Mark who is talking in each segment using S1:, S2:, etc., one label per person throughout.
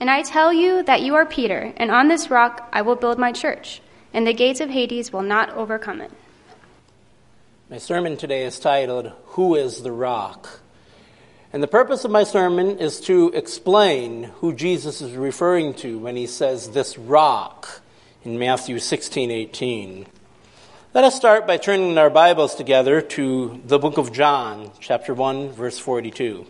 S1: And I tell you that you are Peter, and on this rock I will build my church, and the gates of Hades will not overcome it.
S2: My sermon today is titled, Who is the Rock? And the purpose of my sermon is to explain who Jesus is referring to when he says this rock in Matthew 16:18. Let us start by turning our Bibles together to the book of John, chapter 1, verse 42.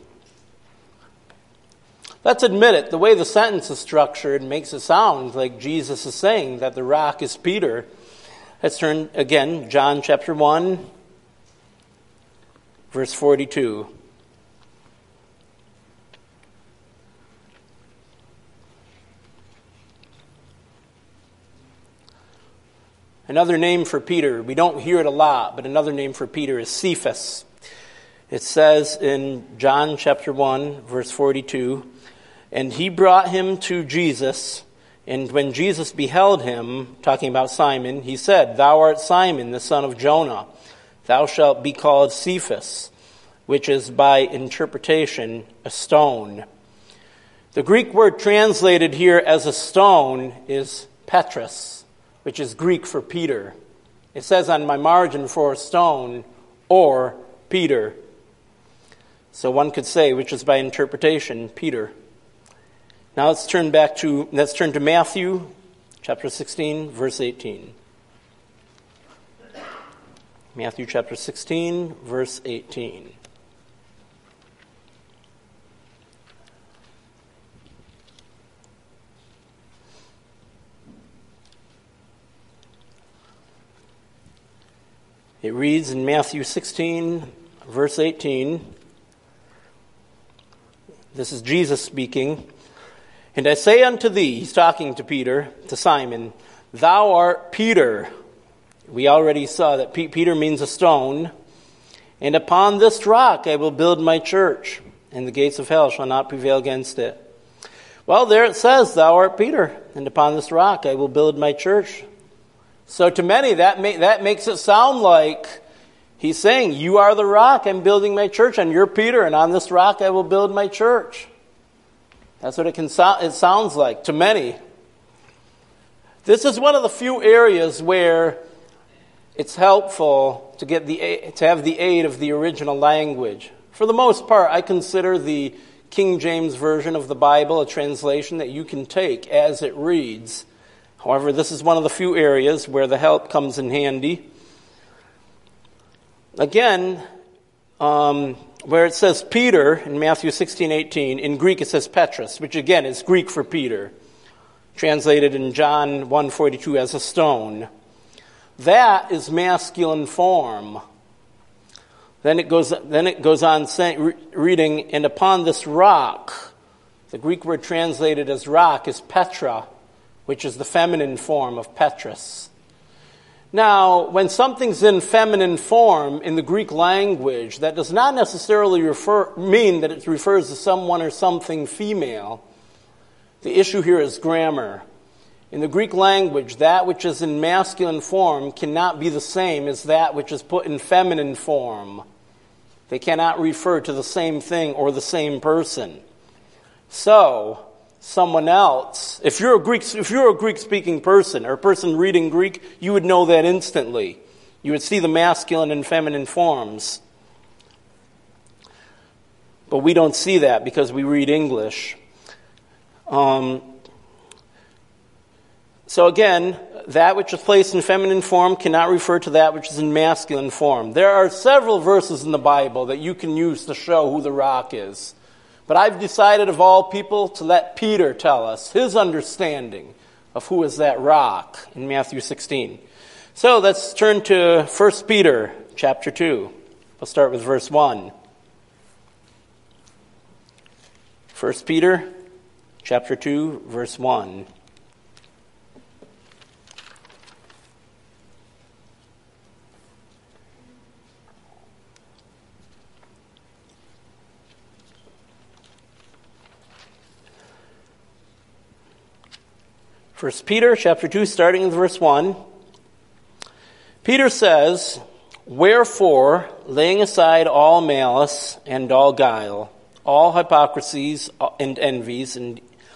S2: Let's admit it, the way the sentence is structured makes it sound like Jesus is saying that the rock is Peter. Let's turn again, John chapter 1, verse 42. Another name for Peter, we don't hear it a lot, but another name for Peter is Cephas. It says in John chapter 1, verse 42, and he brought him to Jesus, and when Jesus beheld him, talking about Simon, he said, Thou art Simon, the son of Jonah. Thou shalt be called Cephas, which is by interpretation a stone. The Greek word translated here as a stone is Petros, which is Greek for Peter. It says on my margin for a stone or Peter. So one could say, which is by interpretation, Peter. Now let's turn to Matthew chapter 16, verse 18. Matthew chapter 16, verse 18. It reads in Matthew 16, verse 18. This is Jesus speaking. And I say unto thee, he's talking to Peter, to Simon, Thou art Peter. We already saw that Peter means a stone. And upon this rock I will build my church, and the gates of hell shall not prevail against it. Well, there it says, Thou art Peter, and upon this rock I will build my church. So to many, that makes it sound like he's saying, You are the rock, I'm building my church, and you're Peter, and on this rock I will build my church. That's what it sounds like to many. This is one of the few areas where it's helpful to have the aid of the original language. For the most part, I consider the King James Version of the Bible a translation that you can take as it reads. However, this is one of the few areas where the help comes in handy. Again, where it says Peter in Matthew 16:18, in Greek it says Petros, which again is Greek for Peter, translated in John 1:42 as a stone. That is masculine form. Then it goes on reading, and upon this rock, the Greek word translated as rock is Petra, which is the feminine form of Petros. Now, when something's in feminine form in the Greek language, that does not necessarily mean that it refers to someone or something female. The issue here is grammar. In the Greek language, that which is in masculine form cannot be the same as that which is put in feminine form. They cannot refer to the same thing or the same person. So, someone else, if you're a Greek-speaking person or a person reading Greek, you would know that instantly. You would see the masculine and feminine forms. But we don't see that because we read English. So again, that which is placed in feminine form cannot refer to that which is in masculine form. There are several verses in the Bible that you can use to show who the rock is. But I've decided of all people to let Peter tell us his understanding of who is that rock in Matthew 16. So let's turn to 1 Peter chapter 2. We'll start with verse 1. 1 Peter chapter 2, verse 1. First Peter chapter 2, starting with verse 1. Peter says, Wherefore, laying aside all malice and all guile, all hypocrisies and envies and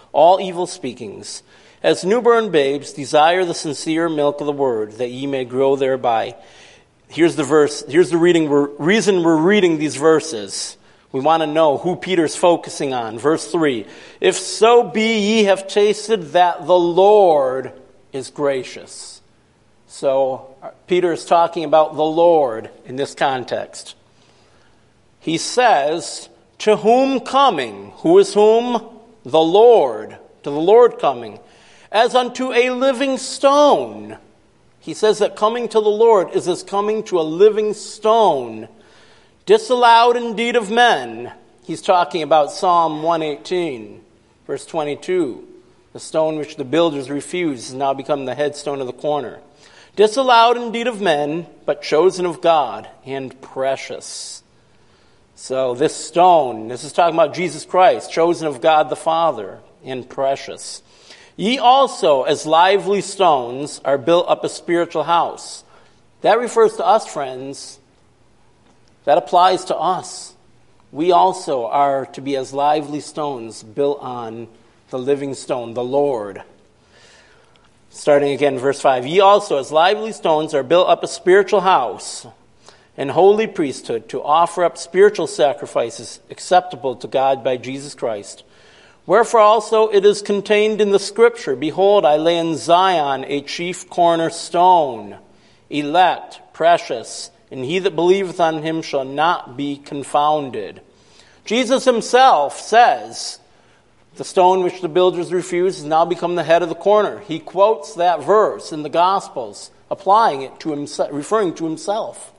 S2: all evil speakings. As newborn babes, desire the sincere milk of the word, that ye may grow thereby. Here's the verse. Here's the reason we're reading these verses. We want to know who Peter's focusing on. Verse 3. If so be ye have tasted that the Lord is gracious. So Peter is talking about the Lord in this context. He says, to whom coming? Who is whom? The Lord. To the Lord coming. As unto a living stone. He says that coming to the Lord is as coming to a living stone, disallowed indeed of men. He's talking about Psalm 118, verse 22. The stone which the builders refused has now become the headstone of the corner. Disallowed indeed of men, but chosen of God, and precious. So this stone, this is talking about Jesus Christ, chosen of God the Father, and precious. Ye also, as lively stones, are built up a spiritual house. That refers to us, friends. That applies to us. We also are to be as lively stones built on the living stone, the Lord. Starting again, verse 5. Ye also, as lively stones, are built up a spiritual house, and holy priesthood, to offer up spiritual sacrifices acceptable to God by Jesus Christ. Wherefore also it is contained in the Scripture, behold, I lay in Zion a chief cornerstone, elect, precious, and he that believeth on him shall not be confounded. Jesus himself says, the stone which the builders refused has now become the head of the corner. He quotes that verse in the Gospels, applying it to himself, referring to himself.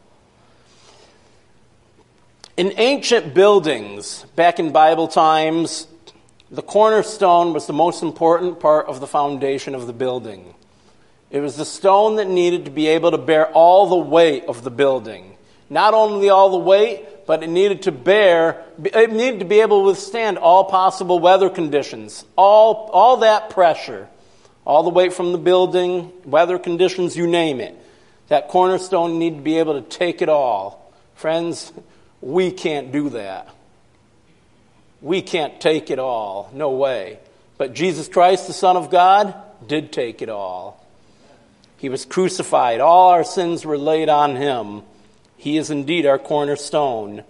S2: In ancient buildings, back in Bible times, the cornerstone was the most important part of the foundation of the building. It was the stone that needed to be able to bear all the weight of the building. Not only all the weight, but it needed to be able to withstand all possible weather conditions, all that pressure, all the weight from the building, weather conditions, you name it. That cornerstone needed to be able to take it all. Friends, we can't do that. We can't take it all. No way. But Jesus Christ, the Son of God, did take it all. He was crucified. All our sins were laid on him. He is indeed our cornerstone.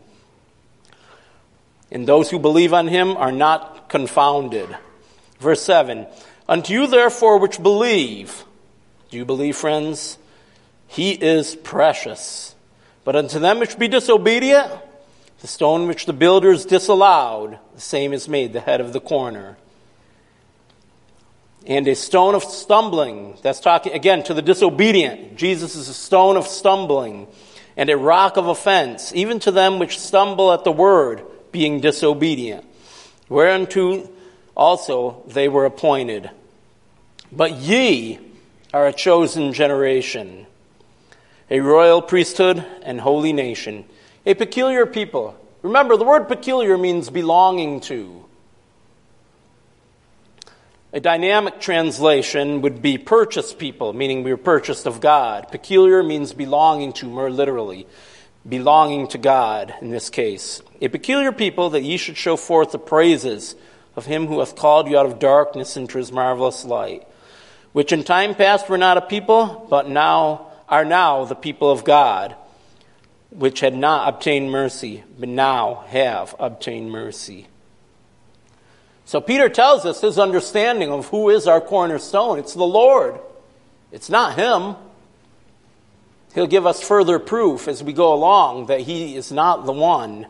S2: And those who believe on him are not confounded. Verse 7. Unto you therefore which believe, do you believe, friends? He is precious. But unto them which be disobedient, the stone which the builders disallowed, the same is made the head of the corner. And a stone of stumbling, that's talking again to the disobedient. Jesus is a stone of stumbling, and a rock of offense, even to them which stumble at the word, being disobedient. Whereunto also they were appointed. But ye are a chosen generation, a royal priesthood and holy nation, a peculiar people. Remember, the word peculiar means belonging to. A dynamic translation would be purchased people, meaning we were purchased of God. Peculiar means belonging to, more literally. Belonging to God, in this case. A peculiar people, that ye should show forth the praises of him who hath called you out of darkness into his marvelous light, which in time past were not a people, but now are now the people of God, which had not obtained mercy, but now have obtained mercy. So Peter tells us his understanding of who is our cornerstone. It's the Lord. It's not him. He'll give us further proof as we go along that he is not the one.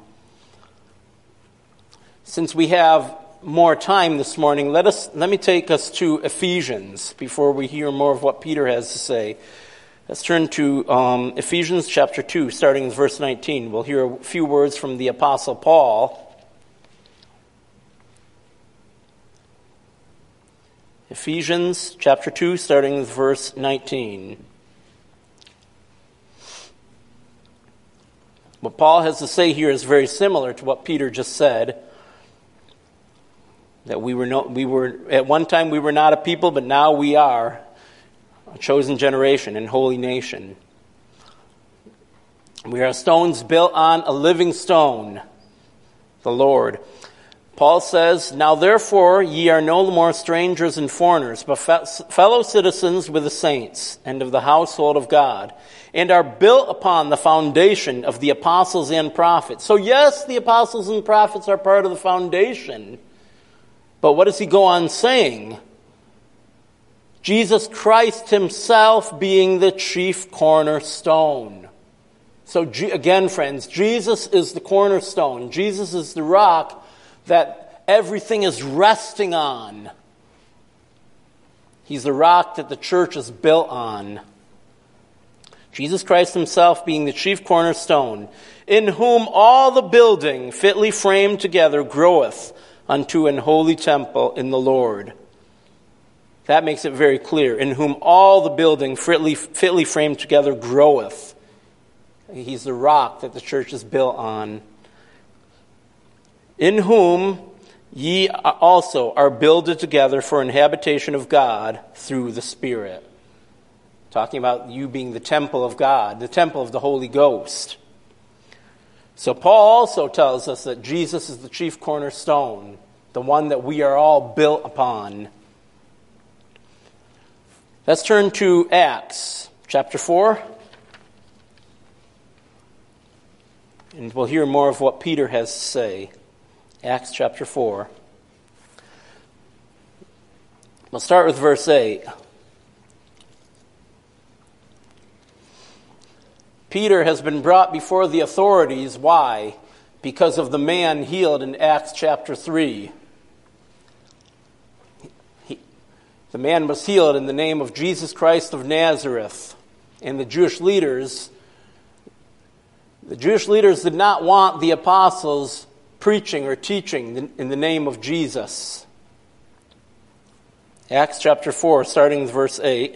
S2: Since we have more time this morning, let me take us to Ephesians before we hear more of what Peter has to say. Let's turn to Ephesians chapter 2, starting with verse 19. We'll hear a few words from the Apostle Paul. Ephesians chapter 2, starting with verse 19. What Paul has to say here is very similar to what Peter just said. That we were at one time we were not a people, but now we are a chosen generation and holy nation. We are stones built on a living stone, the Lord. Paul says, "Now therefore ye are no more strangers and foreigners, but fellow citizens with the saints and of the household of God, and are built upon the foundation of the apostles and prophets." So yes, the apostles and prophets are part of the foundation. But what does he go on saying? Jesus Christ himself being the chief cornerstone. So again, friends, Jesus is the cornerstone. Jesus is the rock that everything is resting on. He's the rock that the church is built on. Jesus Christ himself being the chief cornerstone, in whom all the building fitly framed together groweth unto an holy temple in the Lord. That makes it very clear. In whom all the building fitly framed together groweth. He's the rock that the church is built on. In whom ye also are builded together for an habitation of God through the Spirit. Talking about you being the temple of God, the temple of the Holy Ghost. So Paul also tells us that Jesus is the chief cornerstone, the one that we are all built upon. Let's turn to Acts chapter 4. And we'll hear more of what Peter has to say. Acts chapter 4. We'll start with verse 8. Peter has been brought before the authorities. Why? Because of the man healed in Acts chapter 3. The man was healed in the name of Jesus Christ of Nazareth. And the Jewish leaders did not want the apostles preaching or teaching in the name of Jesus. Acts chapter 4, starting with verse 8.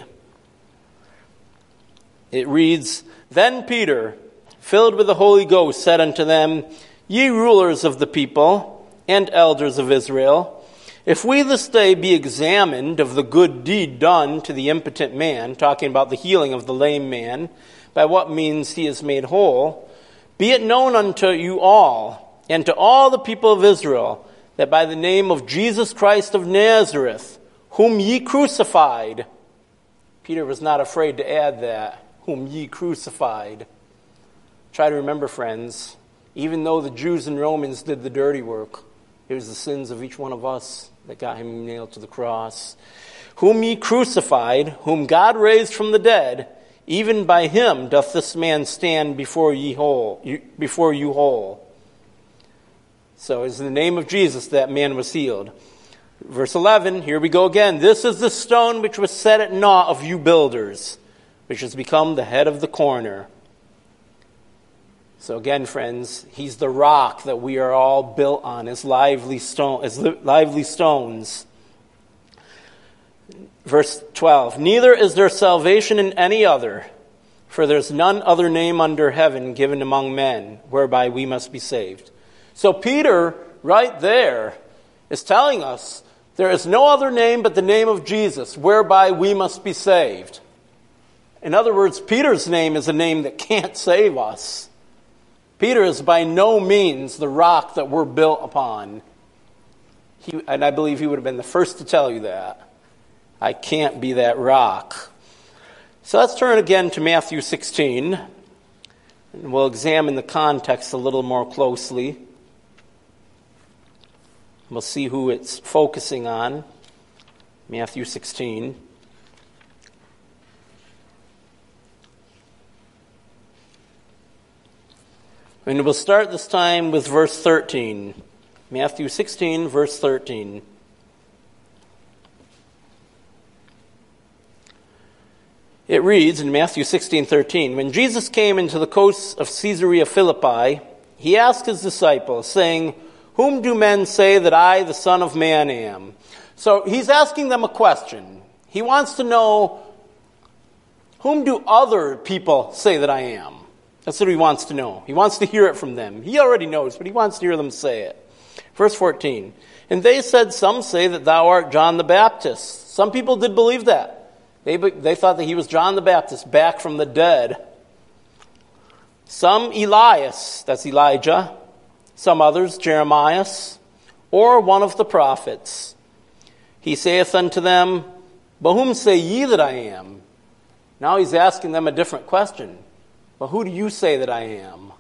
S2: It reads, "Then Peter, filled with the Holy Ghost, said unto them, Ye rulers of the people, and elders of Israel, if we this day be examined of the good deed done to the impotent man," talking about the healing of the lame man, "by what means he is made whole, be it known unto you all, and to all the people of Israel, that by the name of Jesus Christ of Nazareth, whom ye crucified," Peter was not afraid to add that, "whom ye crucified." Try to remember, friends, even though the Jews and Romans did the dirty work, it was the sins of each one of us that got him nailed to the cross. "Whom ye crucified, whom God raised from the dead, even by him doth this man stand before you whole." So it's in the name of Jesus that man was healed. Verse 11, here we go again. "This is the stone which was set at naught of you builders, which has become the head of the corner." So again, friends, he's the rock that we are all built on as lively stones. Verse 12, "Neither is there salvation in any other, for there's none other name under heaven given among men, whereby we must be saved." So Peter, right there, is telling us there is no other name but the name of Jesus, whereby we must be saved. In other words, Peter's name is a name that can't save us. Peter is by no means the rock that we're built upon. And I believe he would have been the first to tell you that. I can't be that rock. So let's turn again to Matthew 16, and we'll examine the context a little more closely. We'll see who it's focusing on. Matthew 16. And we'll start this time with verse 13. Matthew 16, verse 13. It reads in Matthew 16:13, "When Jesus came into the coasts of Caesarea Philippi, he asked his disciples, saying, Whom do men say that I, the Son of Man, am?" So he's asking them a question. He wants to know, whom do other people say that I am? That's what he wants to know. He wants to hear it from them. He already knows, but he wants to hear them say it. Verse 14, "And they said, Some say that thou art John the Baptist." Some people did believe that. They thought that he was John the Baptist, back from the dead. "Some Elias," that's Elijah. "Some others, Jeremiah, or one of the prophets? He saith unto them, But whom say ye that I am? Now he's asking them a different question. But who do you say that I am?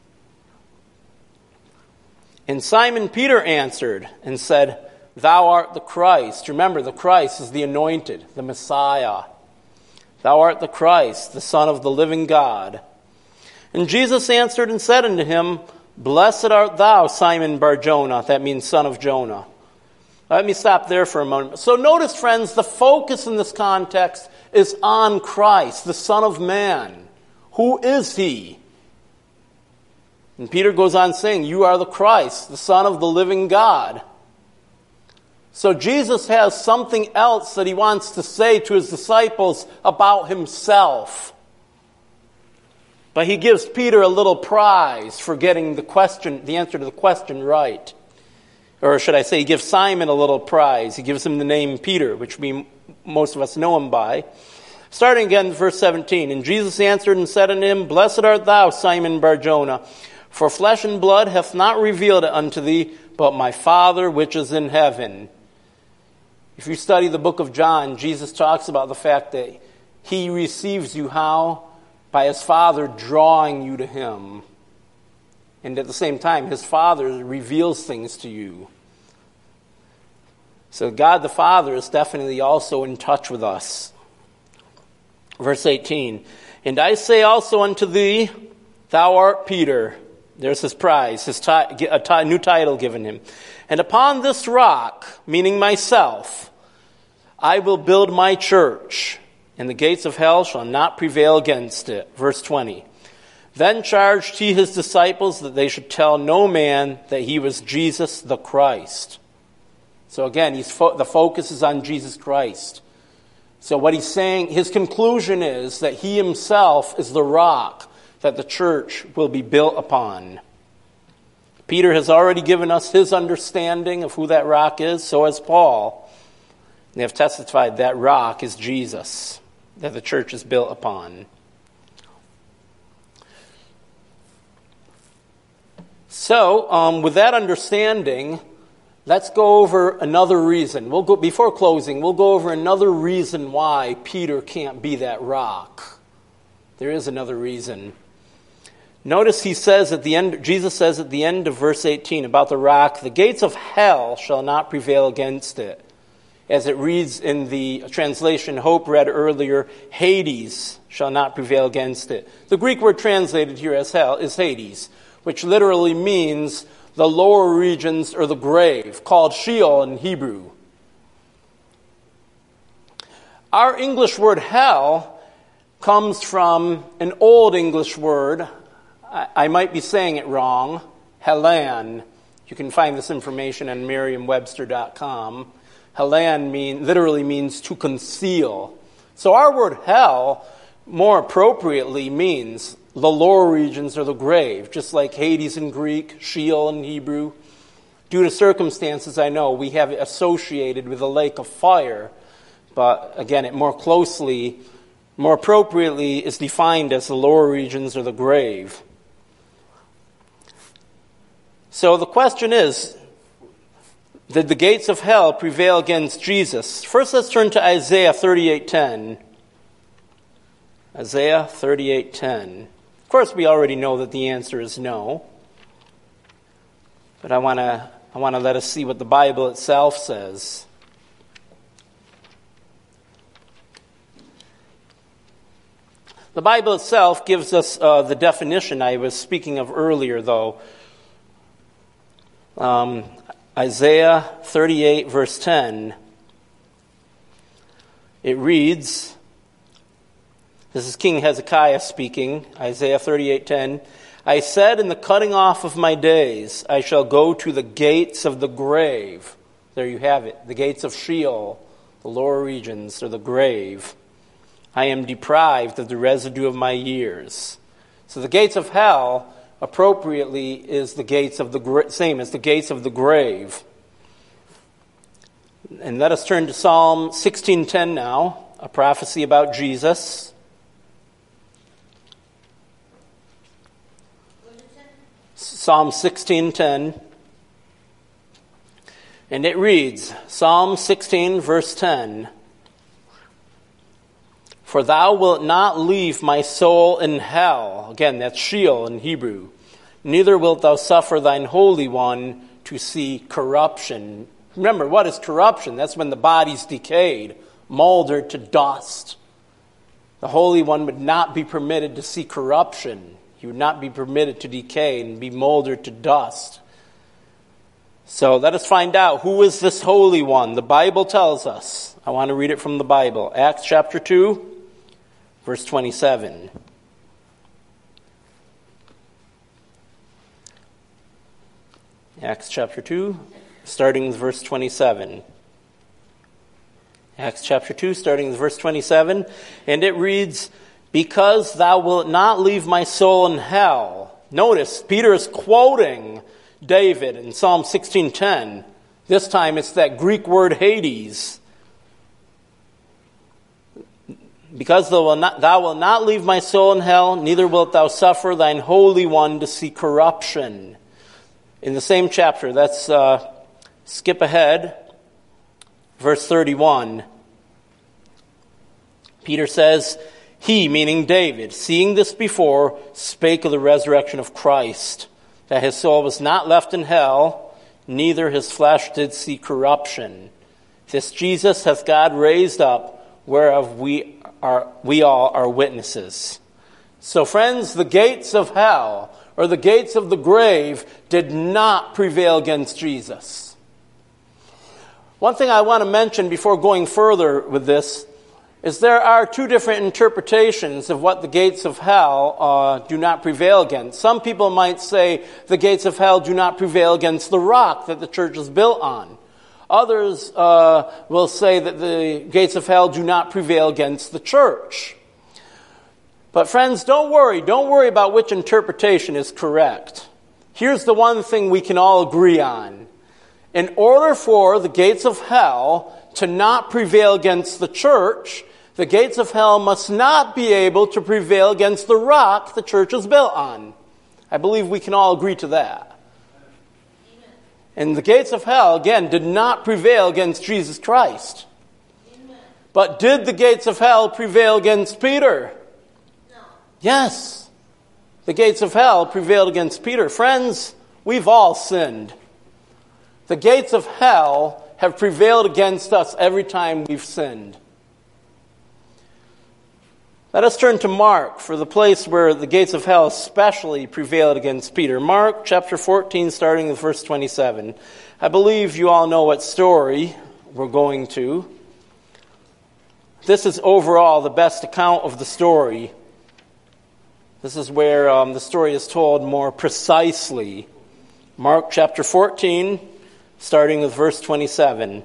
S2: And Simon Peter answered and said, Thou art the Christ. Remember, the Christ is the anointed, the Messiah. Thou art the Christ, the Son of the living God. And Jesus answered and said unto him, Blessed art thou, Simon Bar-Jonah. That means son of Jonah. Let me stop there for a moment. So notice, friends, the focus in this context is on Christ, the Son of Man. Who is he? And Peter goes on saying, You are the Christ, the Son of the living God. So Jesus has something else that he wants to say to his disciples about himself. But he gives Peter a little prize for getting the answer to the question right. Or should I say, he gives Simon a little prize. He gives him the name Peter, which most of us know him by. Starting again, verse 17. And Jesus answered and said unto him, Blessed art thou, Simon Bar-Jonah, for flesh and blood hath not revealed it unto thee, but my Father which is in heaven. If you study the book of John, Jesus talks about the fact that he receives you how? By his Father drawing you to him. And at the same time, his Father reveals things to you. So God the Father is definitely also in touch with us. Verse 18. And I say also unto thee, Thou art Peter. There's his prize, a new title given him. And upon this rock, meaning myself, I will build my church, and the gates of hell shall not prevail against it. Verse 20. Then charged he his disciples that they should tell no man that he was Jesus the Christ. So again, the focus is on Jesus Christ. So what he's saying, his conclusion is that he himself is the rock that the church will be built upon. Peter has already given us his understanding of who that rock is, so has Paul. They have testified that rock is Jesus, that the church is built upon. So, with that understanding, let's go over another reason. Before closing, we'll go over another reason why Peter can't be that rock. There is another reason. Notice Jesus says at the end of verse 18 about the rock, the gates of hell shall not prevail against it. As it reads in the translation Hope read earlier, Hades shall not prevail against it. The Greek word translated here as hell is Hades, which literally means the lower regions or the grave, called Sheol in Hebrew. Our English word hell comes from an old English word. I might be saying it wrong, Helan. You can find this information on Merriam-Webster.com. Helan literally means to conceal. So our word hell more appropriately means the lower regions or the grave, just like Hades in Greek, Sheol in Hebrew. Due to circumstances, I know, we have it associated with the lake of fire, but again, it more appropriately is defined as the lower regions or the grave. So the question is, did the gates of hell prevail against Jesus? First, let's turn to Isaiah 38:10. Isaiah 38:10. Of course, we already know that the answer is no. But I want to let us see what the Bible itself says. The Bible itself gives us the definition I was speaking of earlier, though. Isaiah 38, verse 10. It reads, this is King Hezekiah speaking, Isaiah 38:10. I said in the cutting off of my days, I shall go to the gates of the grave. There you have it, the gates of Sheol, the lower regions, or the grave. I am deprived of the residue of my years. So the gates of hell, appropriately, is the gates of the same as the gates of the grave. And let us turn to Psalm 16:10 now, a prophecy about Jesus. Psalm 16:10. And it reads, Psalm 16, verse 10, "For thou wilt not leave my soul in hell." Again, that's Sheol in Hebrew. "Neither wilt thou suffer thine Holy One to see corruption." Remember, what is corruption? That's when the body's decayed, molded to dust. The Holy One would not be permitted to see corruption. He would not be permitted to decay and be molded to dust. So let us find out, who is this Holy One? The Bible tells us. I want to read it from the Bible. Acts chapter 2, verse 27. Acts chapter 2, starting with verse 27. Acts chapter 2, starting with verse 27. And it reads, "Because thou wilt not leave my soul in hell." Notice, Peter is quoting David in Psalm 16:10. This time it's that Greek word Hades. "Because thou wilt not leave my soul in hell, neither wilt thou suffer thine Holy One to see corruption." In the same chapter, let's skip ahead. Verse 31. Peter says, "He," meaning David, "seeing this before, spake of the resurrection of Christ, that his soul was not left in hell, neither his flesh did see corruption. This Jesus hath God raised up, whereof we all are witnesses." So friends, the gates of hell, or the gates of the grave, did not prevail against Jesus. One thing I want to mention before going further with this is there are two different interpretations of what the gates of hell do not prevail against. Some people might say the gates of hell do not prevail against the rock that the church is built on. Others will say that the gates of hell do not prevail against the church. But friends, don't worry. Don't worry about which interpretation is correct. Here's the one thing we can all agree on. In order for the gates of hell to not prevail against the church, the gates of hell must not be able to prevail against the rock the church is built on. I believe we can all agree to that. Amen. And the gates of hell, again, did not prevail against Jesus Christ. Amen. But did the gates of hell prevail against Peter? No. Yes. The gates of hell prevailed against Peter. Friends, we've all sinned. The gates of hell have prevailed against us every time we've sinned. Let us turn to Mark for the place where the gates of hell especially prevailed against Peter. Mark chapter 14, starting with verse 27. I believe you all know what story we're going to. This is overall the best account of the story. This is where the story is told more precisely. Mark chapter 14, starting with verse 27.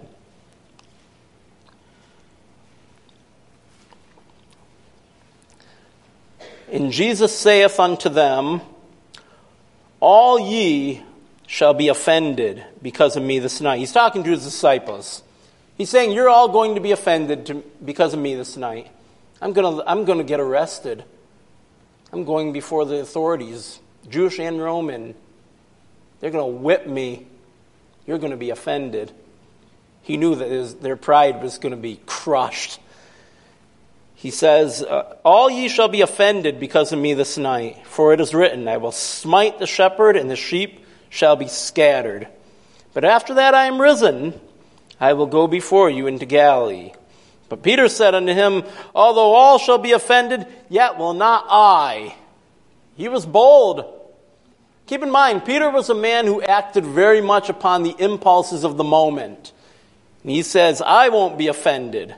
S2: "And Jesus saith unto them, All ye shall be offended because of me this night." He's talking to his disciples. He's saying, you're all going to be offended because of me this night. I'm going to get arrested. I'm going before the authorities, Jewish and Roman. They're going to whip me. You're going to be offended. He knew that their pride was going to be crushed. He says, "All ye shall be offended because of me this night. For it is written, I will smite the shepherd, and the sheep shall be scattered. But after that I am risen, I will go before you into Galilee." But Peter said unto him, "Although all shall be offended, yet will not I." He was bold. Keep in mind, Peter was a man who acted very much upon the impulses of the moment. And he says, I won't be offended.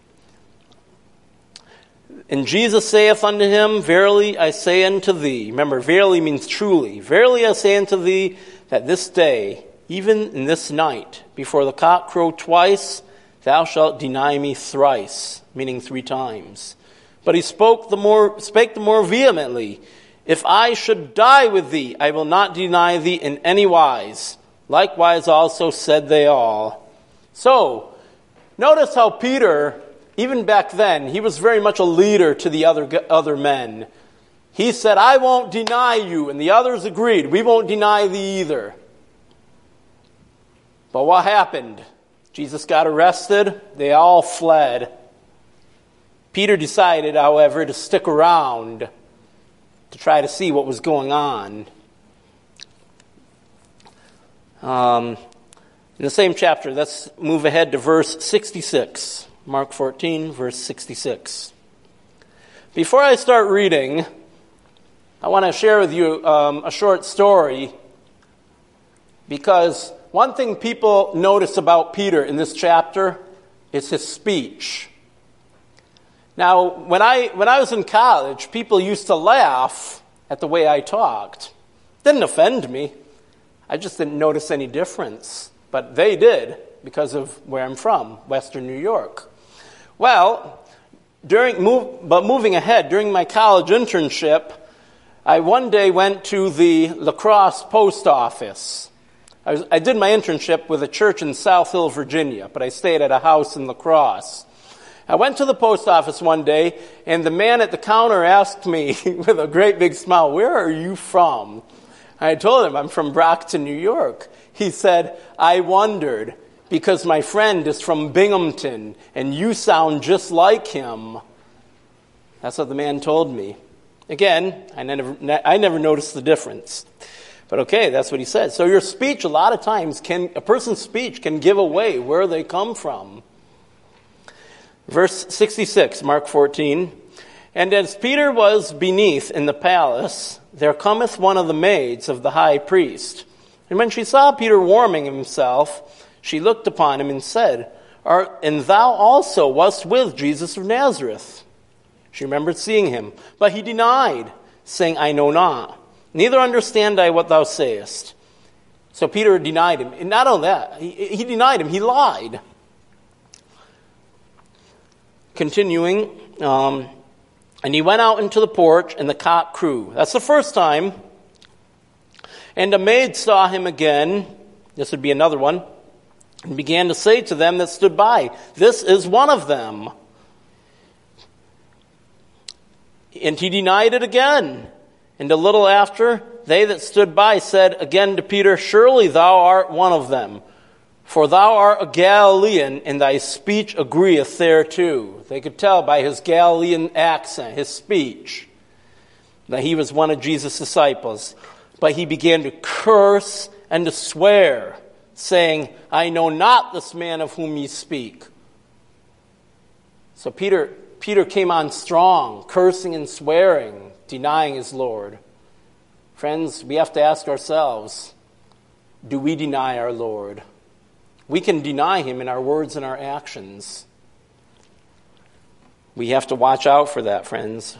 S2: "And Jesus saith unto him, Verily I say unto thee," remember, verily means truly, "Verily I say unto thee, that this day, even in this night, before the cock crow twice, thou shalt deny me thrice," meaning 3 times. But he spake the more vehemently, "If I should die with thee, I will not deny thee in any wise." Likewise also said they all. So, notice how Peter, even back then, he was very much a leader to the other men. He said, "I won't deny you," and the others agreed, "We won't deny thee either." But what happened? Jesus got arrested. They all fled. Peter decided, however, to stick around to try to see what was going on. In the same chapter, let's move ahead to verse 66. Mark 14, verse 66. Before I start reading, I want to share with you a short story, because one thing people notice about Peter in this chapter is his speech. Now, when I was in college, people used to laugh at the way I talked. Didn't offend me. I just didn't notice any difference. But they did, because of where I'm from, Western New York. Well, moving ahead, during my college internship, I one day went to the La Crosse post office. I did my internship with a church in South Hill, Virginia, but I stayed at a house in La Crosse. I went to the post office one day, and the man at the counter asked me with a great big smile, "Where are you from?" I told him, "I'm from Brockton, New York." He said, "I wondered, because my friend is from Binghamton, and you sound just like him." That's what the man told me. Again, I never noticed the difference. But okay, that's what he said. So your speech, a lot of times, a person's speech can give away where they come from. Verse 66, Mark 14. "And as Peter was beneath in the palace, there cometh one of the maids of the high priest. And when she saw Peter warming himself, she looked upon him and said, And thou also wast with Jesus of Nazareth." She remembered seeing him. But he denied, saying, "I know not, neither understand I what thou sayest." So Peter denied him. And not only that, he denied him, he lied. Continuing, and he went out into the porch, and the cock crew. That's the first time. "And a maid saw him again," this would be another one, "and began to say to them that stood by, This is one of them. And he denied it again. And a little after, they that stood by said again to Peter, Surely thou art one of them, for thou art a Galilean, and thy speech agreeth thereto." They could tell by his Galilean accent, his speech, that he was one of Jesus' disciples. But he began to curse and to swear, saying, "I know not this man of whom ye speak." So Peter came on strong, cursing and swearing, denying his Lord. Friends, we have to ask ourselves, do we deny our Lord? We can deny him in our words and our actions. We have to watch out for that, friends.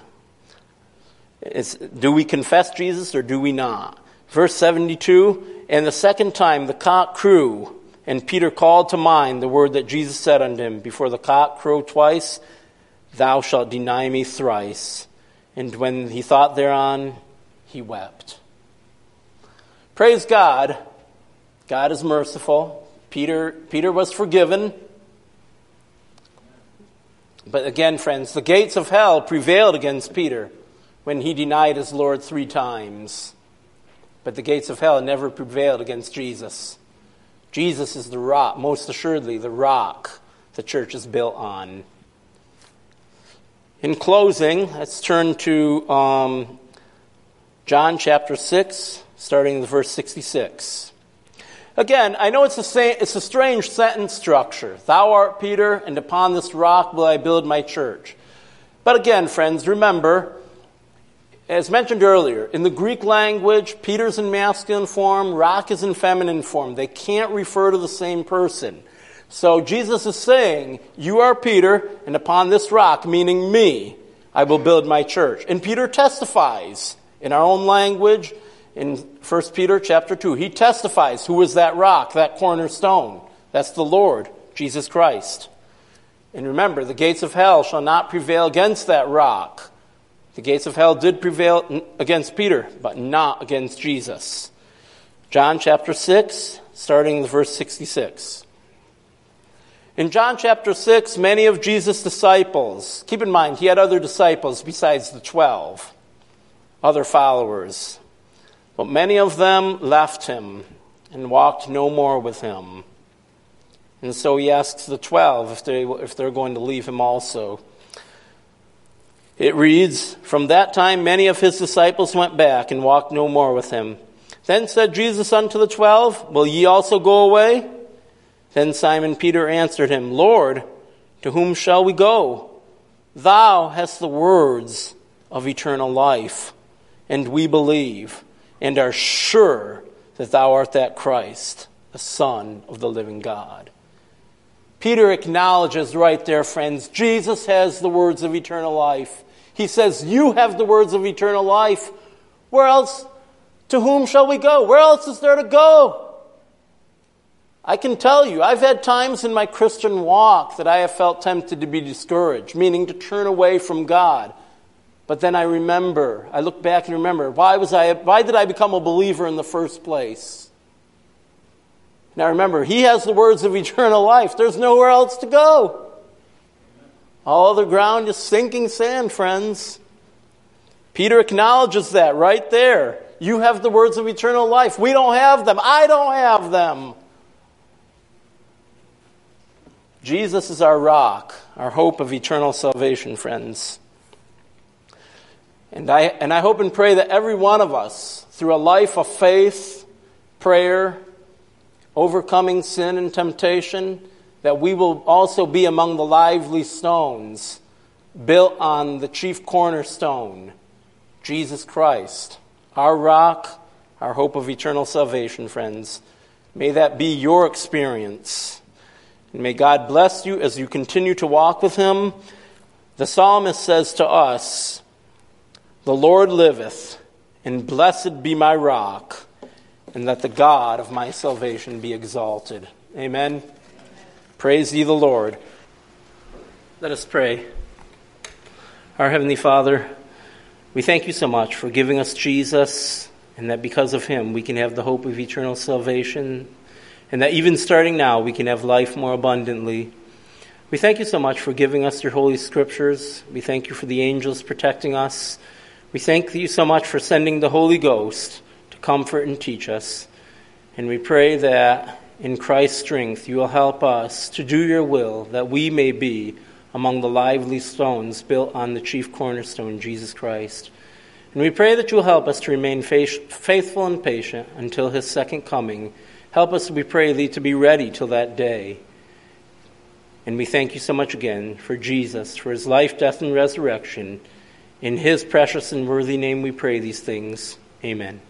S2: Do we confess Jesus or do we not? Verse 72, "And the second time the cock crew, and Peter called to mind the word that Jesus said unto him, Before the cock crow twice, thou shalt deny me thrice. And when he thought thereon, he wept." Praise God. God is merciful. Peter was forgiven. But again, friends, the gates of hell prevailed against Peter when he denied his Lord 3 times. But the gates of hell never prevailed against Jesus. Jesus is the rock, most assuredly the rock the church is built on. In closing, let's turn to John chapter 6, starting with verse 66. Again, I know it's a strange sentence structure. "Thou art Peter, and upon this rock will I build my church." But again, friends, remember, as mentioned earlier, in the Greek language, Peter's in masculine form, rock is in feminine form. They can't refer to the same person. So Jesus is saying, "You are Peter, and upon this rock," meaning me, "I will build my church." And Peter testifies in our own language. In 1 Peter chapter 2, he testifies who is that rock, that cornerstone. That's the Lord, Jesus Christ. And remember, the gates of hell shall not prevail against that rock. The gates of hell did prevail against Peter, but not against Jesus. John chapter 6, starting with verse 66. In John chapter 6, many of Jesus' disciples, keep in mind, he had other disciples besides the 12, other followers. But many of them left him and walked no more with him. And so he asks the 12 if they're going to leave him also. It reads, "From that time many of his disciples went back and walked no more with him. Then said Jesus unto the 12, Will ye also go away? Then Simon Peter answered him, Lord, to whom shall we go? Thou hast the words of eternal life, and we believe, and are sure that thou art that Christ, the Son of the living God." Peter acknowledges right there, friends, Jesus has the words of eternal life. He says, you have the words of eternal life. Where else? To whom shall we go? Where else is there to go? I can tell you, I've had times in my Christian walk that I have felt tempted to be discouraged, meaning to turn away from God. But then I look back and remember, why did I become a believer in the first place? Now remember, he has the words of eternal life. There's nowhere else to go. All other ground is sinking sand, friends. Peter acknowledges that right there. You have the words of eternal life. We don't have them. I don't have them. Jesus is our rock, our hope of eternal salvation, friends. And I hope and pray that every one of us, through a life of faith, prayer, overcoming sin and temptation, that we will also be among the lively stones built on the chief cornerstone, Jesus Christ, our rock, our hope of eternal salvation, friends. May that be your experience. And may God bless you as you continue to walk with him. The psalmist says to us, "The Lord liveth, and blessed be my rock, and let the God of my salvation be exalted." Amen. Praise ye the Lord. Let us pray. Our Heavenly Father, we thank you so much for giving us Jesus, and that because of him we can have the hope of eternal salvation, and that even starting now we can have life more abundantly. We thank you so much for giving us your holy scriptures. We thank you for the angels protecting us. We thank you so much for sending the Holy Ghost to comfort and teach us. And we pray that in Christ's strength you will help us to do your will, that we may be among the lively stones built on the chief cornerstone, Jesus Christ. And we pray that you will help us to remain faithful and patient until his second coming. Help us, we pray thee, to be ready till that day. And we thank you so much again for Jesus, for his life, death, and resurrection. In his precious and worthy name we pray these things. Amen.